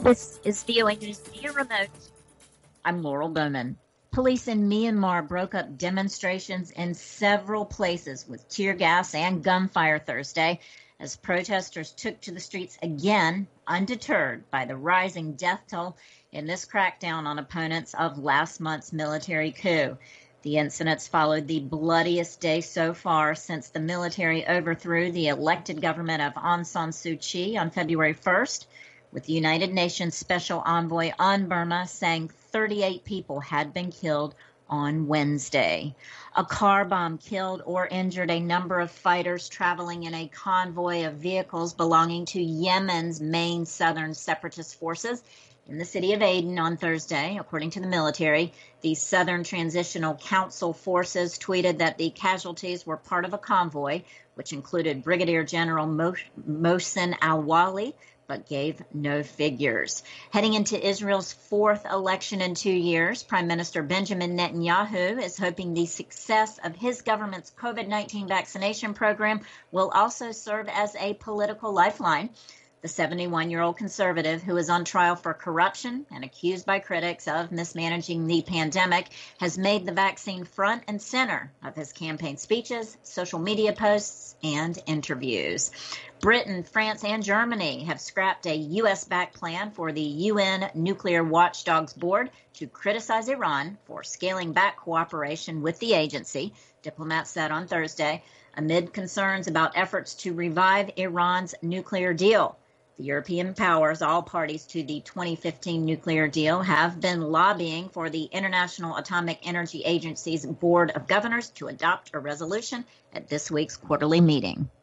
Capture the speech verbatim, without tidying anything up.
This is V O A News via remote. I'm Laurel Bowman. Police in Myanmar broke up demonstrations in several places with tear gas and gunfire Thursday as protesters took to the streets again, undeterred by the rising death toll in this crackdown on opponents of last month's military coup. The incidents followed the bloodiest day so far since the military overthrew the elected government of Aung San Suu Kyi on February first, with the United Nations Special Envoy on Burma saying thirty-eight people had been killed on Wednesday. A car bomb killed or injured a number of fighters traveling in a convoy of vehicles belonging to Yemen's main southern separatist forces in the city of Aden on Thursday, according to the military. The Southern Transitional Council forces tweeted that the casualties were part of a convoy, which included Brigadier General Mohsen Al-Wali, but gave no figures. Heading into Israel's fourth election in two years, Prime Minister Benjamin Netanyahu is hoping the success of his government's COVID nineteen vaccination program will also serve as a political lifeline. The seventy-one-year-old conservative, who is on trial for corruption and accused by critics of mismanaging the pandemic, has made the vaccine front and center of his campaign speeches, social media posts, and interviews. Britain, France, and Germany have scrapped a U S-backed plan for the U N Nuclear Watchdogs Board to criticize Iran for scaling back cooperation with the agency, diplomats said on Thursday, amid concerns about efforts to revive Iran's nuclear deal. The European powers, all parties to the twenty fifteen nuclear deal, have been lobbying for the International Atomic Energy Agency's Board of Governors to adopt a resolution at this week's quarterly meeting.